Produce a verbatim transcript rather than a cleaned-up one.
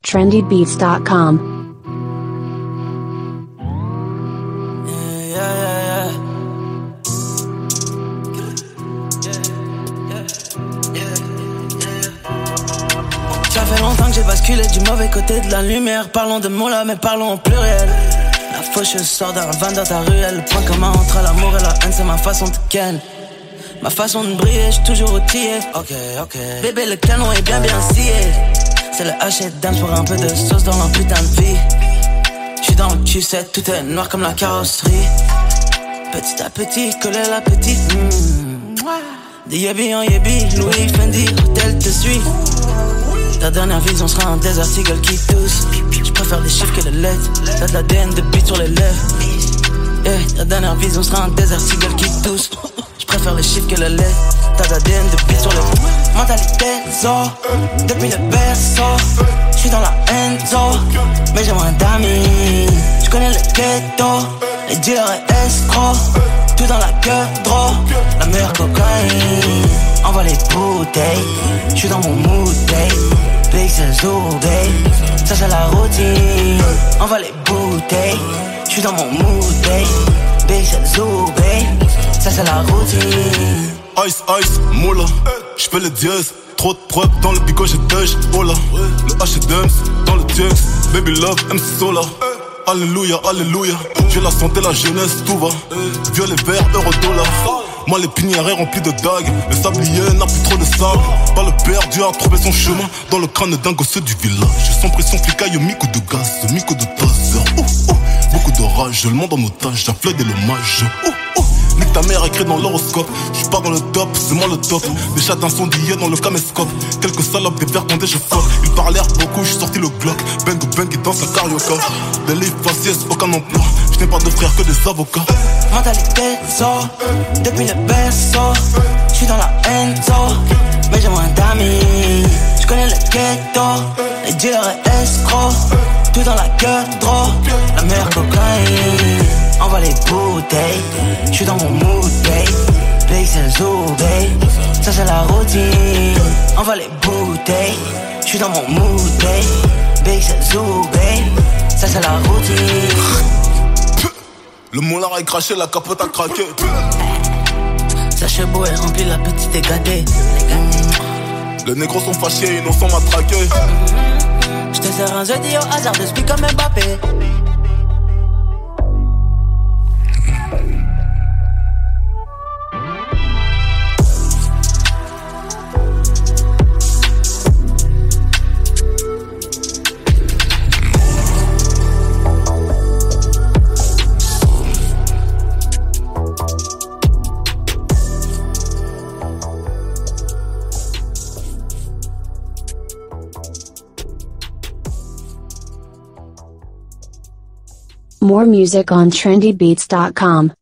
trendy beats dot com. Ça fait longtemps que j'ai basculé du mauvais côté de la lumière. Parlons de mots là, mais parlons au pluriel. La faucheuse sort d'un van dans ta ruelle. Le point commun entre l'amour et la haine, c'est ma façon de ken. Ma façon de briller, j'suis toujours outillé. Ok, ok. Bébé, le canon est bien bien scié. C'est le H et dance pour un peu de sauce dans leur putain de vie. J'suis dans le tu sais, tout est noir comme la carrosserie. Petit à petit, coller la petite. Mmh. Des yébi en yébi, Louis Fendi, hôtel te suit. Ta dernière vision sera un désert seagull qui tousse. J'préfère les chiffres que les lettres. T'as de l'A D N de beat sur les lèvres. Yeah, ta dernière vision sera un désert seagull qui tousse. J'préfère les chiffres que les lettres. T'as de l'A D N de beat sur les mentalité zo. Depuis le berceau, j'suis dans la enzo. Mais j'ai moins d'amis. J'connais le ghetto. Les dealers et escrocs. Tout dans la queue, draw. La meilleure cocaïne. Envoie les bouteilles. J'suis dans mon mood, babe. Big c'est zoo, babe. Ça c'est la routine. Envoie les bouteilles. J'suis dans mon mood, babe. Big c'est zoo, babe. Ça c'est la routine. Ice, ice, moula. J'fais les dièses. Trop de preuves dans le bigot, j'ai deuge. Oh là. Le H et M's dans le T X. Baby love, M C Sola. Alléluia, alléluia. J'ai la santé, la jeunesse, tout va. Violet, vert, euro, dollar. Moi les pinières remplis de dagues. Le sablier n'a plus trop de sable. Pas le perdu a trouvé son chemin dans le crâne d'un gosse du village. Sans pression flicaille, mico de gaz, mico de taser. Oh, oh. Beaucoup de rage, le monde en otage, j'afflède et l'hommage. Oh, oh. Nique ta mère écrit dans l'horoscope. J'suis pas dans le top, c'est moi le top. Des chats incendiés dans le caméscope. Quelques salopes, des verres condés, je flotte. Ils parlèrent beaucoup, j'suis sorti le Glock. Bang bang, ils dansent à carioca. Des livres faciès, aucun emploi. J'n'ai pas de frères que des avocats. Mentalité zo. Depuis le berceau, j'suis dans la enzo. Mais j'ai moins d'amis. J'connais le ghetto. Les dealers et escrocs. Tout dans la queue, draw. La meilleure cocaïne. Envoie les bouteilles. J'suis dans mon mood, babe. Big c'est zoo, babe. Ça c'est la routine. Envoie les bouteilles. J'suis dans mon mood, babe. Big c'est zoo, babe. Ça c'est la routine. Le moulin a craché, la capote a craqué. Sachez beau est rempli, la petite est gâtée. Les négros sont fâchés, innocents matraqués. J'te sers un jeudi au hasard de speak comme Mbappé. More music on trendy beats dot com.